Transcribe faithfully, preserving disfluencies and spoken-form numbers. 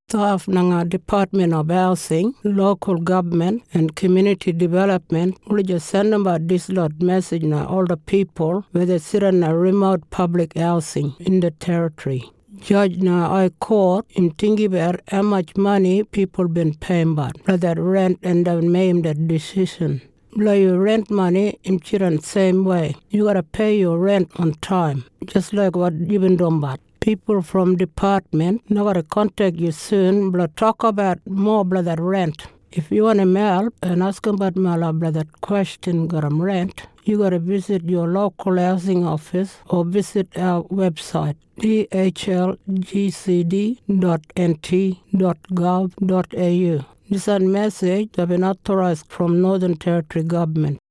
Staff ng Department of Housing, Local Government, and Community Development will just send about this lot message na all the people where they sit in a remote public housing in the territory. Judge na I court in thinking about how much money people been paying back for that rent and they made that decision. Like your rent money in the same way. You gotta pay your rent on time, just like what you've been doing about. People from department not gotta contact you soon, but talk about more about that rent. If you want to mail and ask about mail about that question got them rent, you gotta visit your local housing office or visit our website d h l g c d dot n t dot gov dot a u. This is a message that has been authorized from Northern Territory Government.